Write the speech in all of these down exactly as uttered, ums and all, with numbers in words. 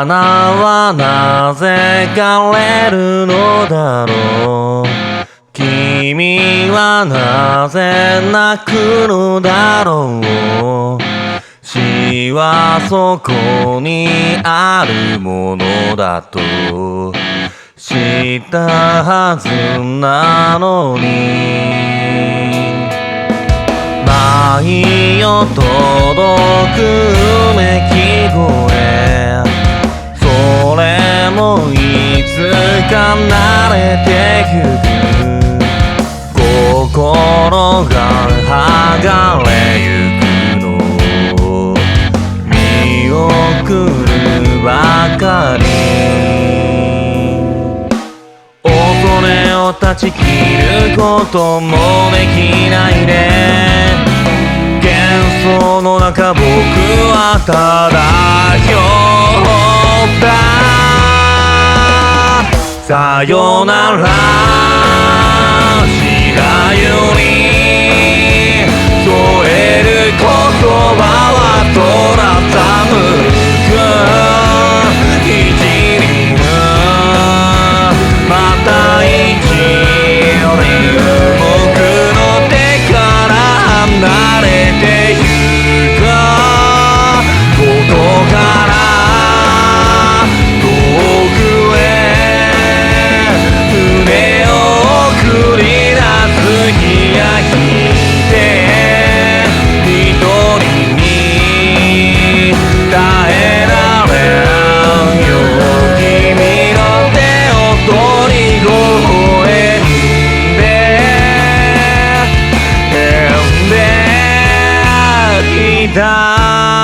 花はなぜ枯れるのだろう。君はなぜ泣くのだろう。死はそこにあるものだと知ったはずなのに、毎夜届くうめき声、それもいつか慣れてゆく、心が剥がれゆくのを見送るばかり。恐れを断ち切ることもできないで、幻想の中僕はただ漂った。さよなら白湯に添える言葉は空寒く一輪また一輪僕の手から離れてゆくことから遠くへ船を送り出す日や日で一人に耐えられんよ君の手を取り微笑んでんでいた。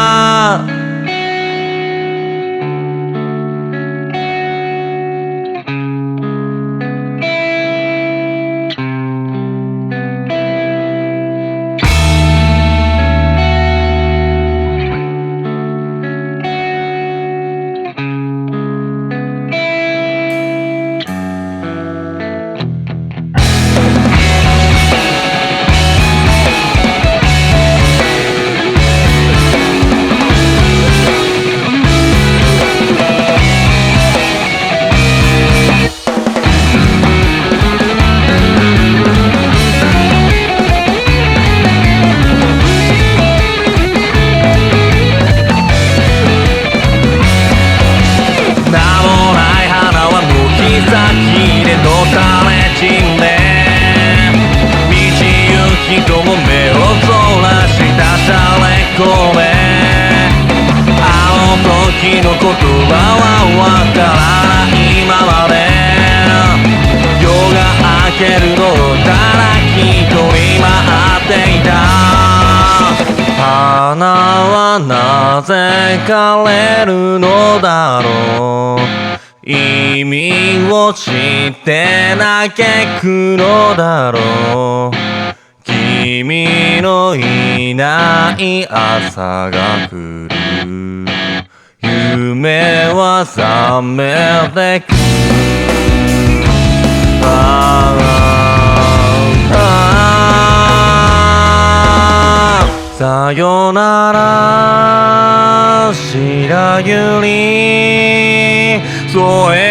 人も目をそらしたしゃれこめ、あの時の言葉はわからないままで、夜が明けるのをただ一人待っていた。花はなぜ枯れるのだろう、意味を知って嘆くのだろう。君のいない朝が来る、夢は覚めてく。ああさよなら白百合添え